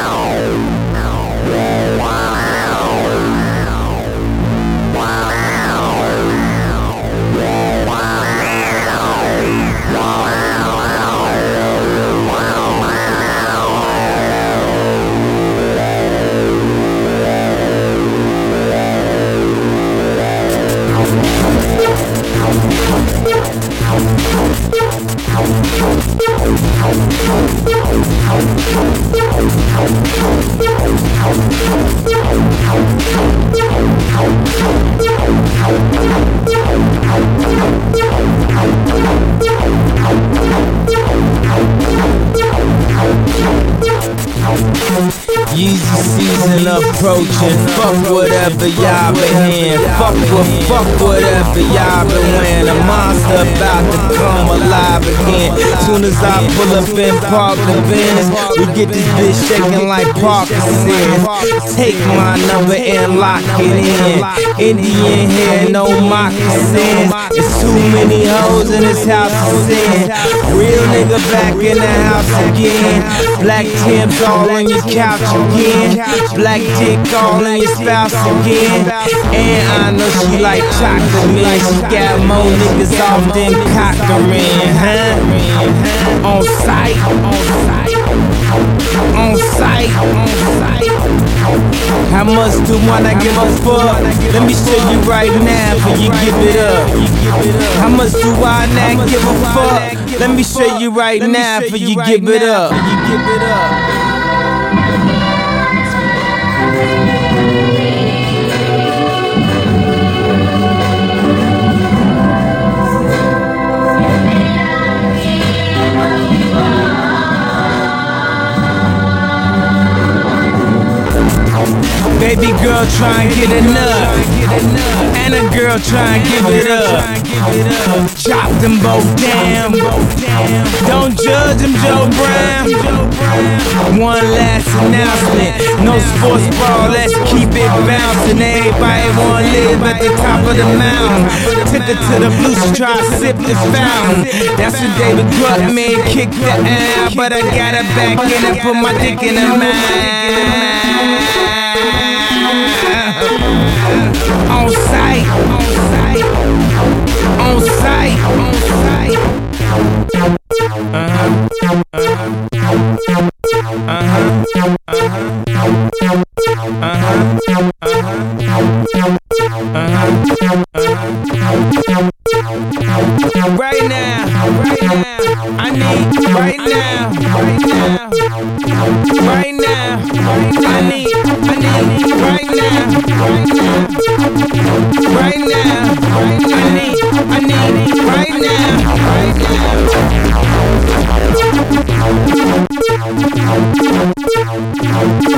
Yeezy season approaching. Fuck whatever y'all been hearing. Fuck whatever y'all been wearing. A monster about to come alive again. Soon as I pull up in Park the Benz, we get this bitch shaking like Parkinson. Take my number and lock it in. Indian hair, no moccasins. It's too many hoes in this house to sin. Real nigga back in the house again. Black Timbs all on your couch again. Black dick all on your spouse again. And I know she like chocolate, man. She got more niggas off than Cochran, huh? On sight, on sight, on sight, on sight. How much do I give a fuck? Let me show you right now before you give it up. How much do I not give a fuck? Let me show you right now before you give it up. Baby girl try and get enough, and a girl try and give it up. Chop them both down. Don't judge them, Joe Brown. One last announcement. No sports ball, let's keep it bouncing. Everybody wanna live at the top of the mountain. Took her to the blue, she try to sip the fountain. That's when David Grutman kicked the out, but I got her back in and put my dick in her mouth. On sight, on sight, on sight, on sight. Right now, I need right now, right now, right now, I need right now, right now, I need right now, right now.